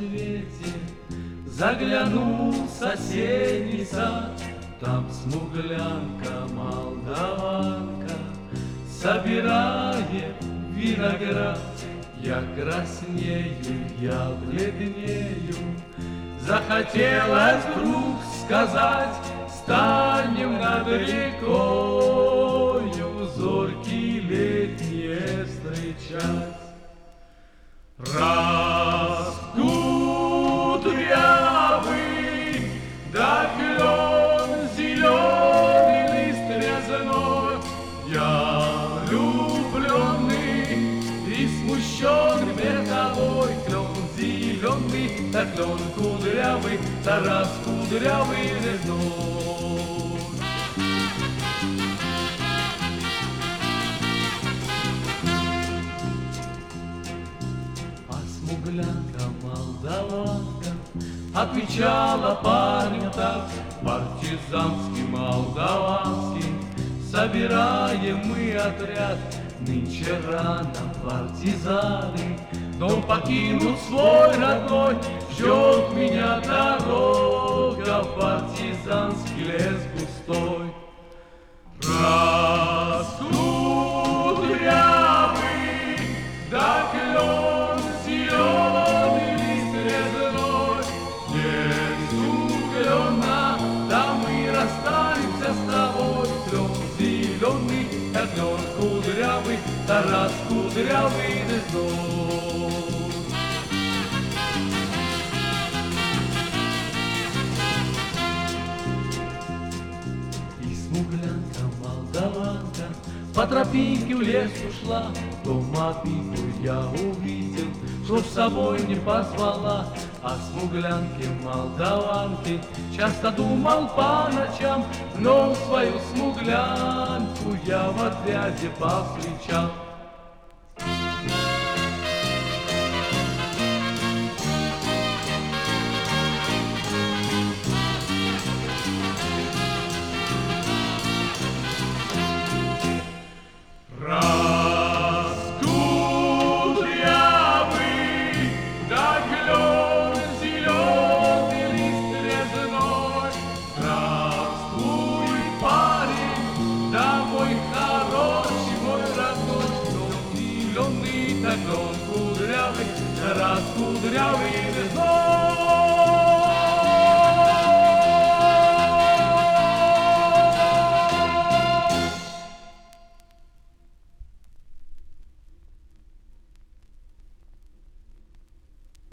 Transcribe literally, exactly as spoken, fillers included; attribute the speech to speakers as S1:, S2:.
S1: рассвете заглянул в соседний сад. Там смуглянка, молдаванка собирает виноград. Я краснею, я бледнею, захотелось вдруг сказать: станем над рекою зорьки летние встречать. Раскудрявый, да клен зеленый лист резной, я влюбленный и смущен перед тобой. Клен зеленый, да клен кудрявый, да раскудрявый резной. Смуглянка, молдаванка отвечала парню так: партизанский, молдаванский, собираем мы отряд. Нынче рано партизаны, дом покинут свой родной. Ждет меня дорога в партизанский лес густой. Раскудрявый, да клен зеленый лист резной, здесь углена, да мы расстанемся с тобой. Клен зеленый, да клен кудрявый, да раскудрявый резной. И смуглянка, молдаванка по тропинке в лес ушла. Дома пику я увидел, что с собой не позвала. О смуглянке, молдаванке часто думал по ночам, но свою смуглянку я в отряде повстречал.